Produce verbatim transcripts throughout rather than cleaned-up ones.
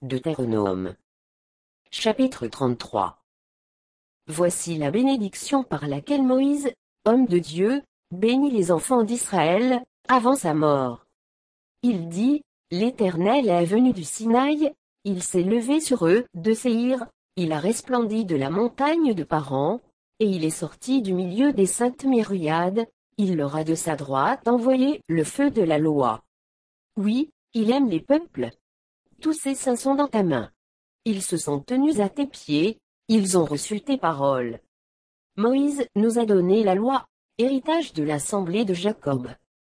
Deutéronome. Chapitre trente-trois. Voici la bénédiction par laquelle Moïse, homme de Dieu, bénit les enfants d'Israël, avant sa mort. Il dit, l'Éternel est venu du Sinaï, il s'est levé sur eux, de Séhir, il a resplendi de la montagne de Paran, et il est sorti du milieu des saintes myriades, il leur a de sa droite envoyé le feu de la loi. Oui, il aime les peuples. Tous ses saints sont dans ta main. Ils se sont tenus à tes pieds, ils ont reçu tes paroles. Moïse nous a donné la loi, héritage de l'assemblée de Jacob.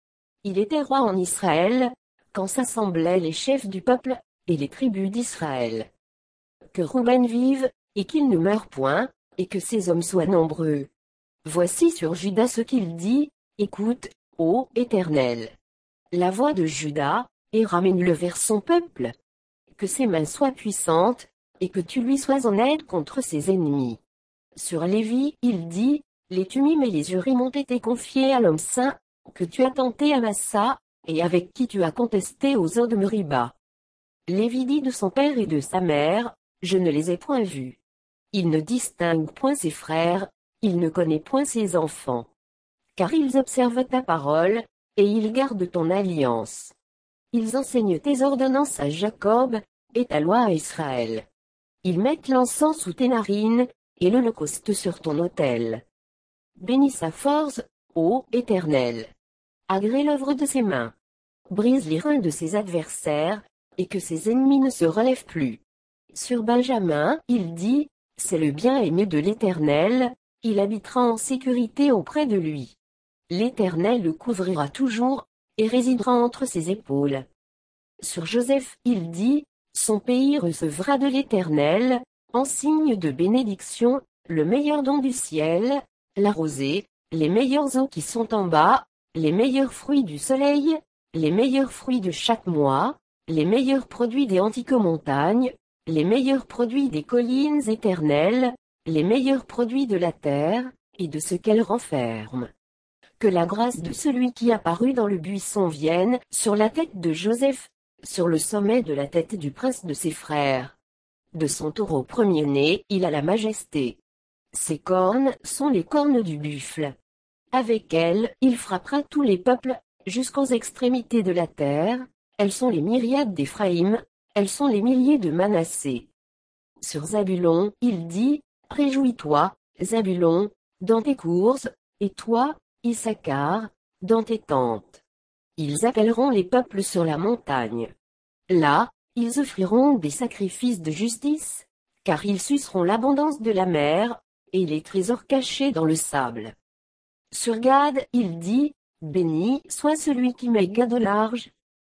Il était roi en Israël, quand s'assemblaient les chefs du peuple, et les tribus d'Israël. Que Rouben vive, et qu'il ne meure point, et que ses hommes soient nombreux. Voici sur Juda ce qu'il dit, écoute, ô Éternel. La voix de Juda, et ramène-le vers son peuple. Que ses mains soient puissantes, et que tu lui sois en aide contre ses ennemis. Sur Lévi, il dit, les Tumim et les Urim ont été confiés à l'homme saint, que tu as tenté à Massa, et avec qui tu as contesté aux eaux de Meriba. Lévi dit de son père et de sa mère, je ne les ai point vus. Il ne distingue point ses frères, il ne connaît point ses enfants. Car ils observent ta parole, et ils gardent ton alliance. Ils enseignent tes ordonnances à Jacob, et ta loi à Israël. Ils mettent l'encens sous tes narines, et l'holocauste sur ton autel. Bénis sa force, ô Éternel. Agrée l'œuvre de ses mains. Brise les reins de ses adversaires, et que ses ennemis ne se relèvent plus. Sur Benjamin, il dit, c'est le bien-aimé de l'Éternel, il habitera en sécurité auprès de lui. L'Éternel le couvrira toujours, et résidera entre ses épaules. Sur Joseph, il dit, son pays recevra de l'Éternel, en signe de bénédiction, le meilleur don du ciel, la rosée, les meilleures eaux qui sont en bas, les meilleurs fruits du soleil, les meilleurs fruits de chaque mois, les meilleurs produits des antiques montagnes, les meilleurs produits des collines éternelles, les meilleurs produits de la terre, et de ce qu'elle renferme. Que la grâce de celui qui apparut dans le buisson vienne sur la tête de Joseph, sur le sommet de la tête du prince de ses frères. De son taureau premier-né, il a la majesté. Ses cornes sont les cornes du buffle. Avec elles, il frappera tous les peuples, jusqu'aux extrémités de la terre, elles sont les myriades d'Éphraïm, elles sont les milliers de Manassé. Sur Zabulon, il dit, réjouis-toi, Zabulon, dans tes courses, et toi, Issachar, dans tes tentes. Ils appelleront les peuples sur la montagne. Là, ils offriront des sacrifices de justice, car ils suceront l'abondance de la mer, et les trésors cachés dans le sable. Sur Gad, il dit, béni soit celui qui met Gad au large.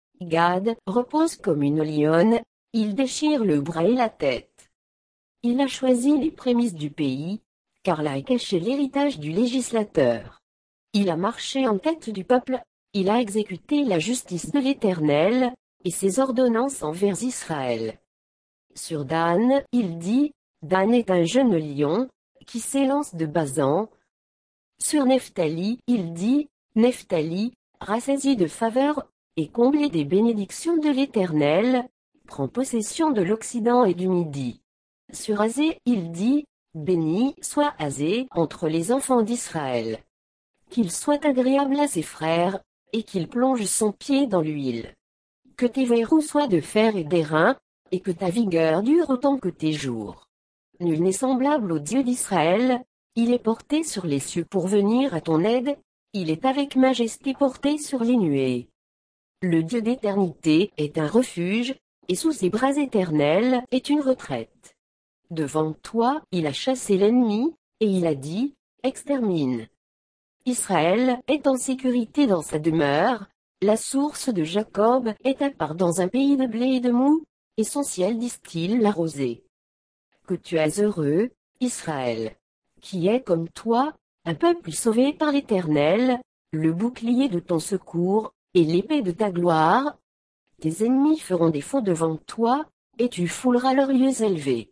Gad repose comme une lionne, il déchire le bras et la tête. Il a choisi les prémices du pays, car là est caché l'héritage du législateur. Il a marché en tête du peuple, il a exécuté la justice de l'Éternel, et ses ordonnances envers Israël. Sur Dan, il dit, Dan est un jeune lion, qui s'élance de Basan. Sur Nephtali, il dit, Nephtali, rassasie de faveur, et comblé des bénédictions de l'Éternel, prend possession de l'Occident et du Midi. Sur Azé, il dit, béni soit Azé entre les enfants d'Israël. Qu'il soit agréable à ses frères, et qu'il plonge son pied dans l'huile. Que tes verrous soient de fer et d'airain, et que ta vigueur dure autant que tes jours. Nul n'est semblable au Dieu d'Israël, il est porté sur les cieux pour venir à ton aide, il est avec majesté porté sur les nuées. Le Dieu d'éternité est un refuge, et sous ses bras éternels est une retraite. Devant toi, il a chassé l'ennemi, et il a dit, extermine. Israël est en sécurité dans sa demeure, la source de Jacob est à part dans un pays de blé et de moût, et son ciel distille la rosée. Que tu es heureux, Israël, qui est comme toi, un peuple sauvé par l'Éternel, le bouclier de ton secours, et l'épée de ta gloire. Tes ennemis feront défaut devant toi, et tu fouleras leurs lieux élevés.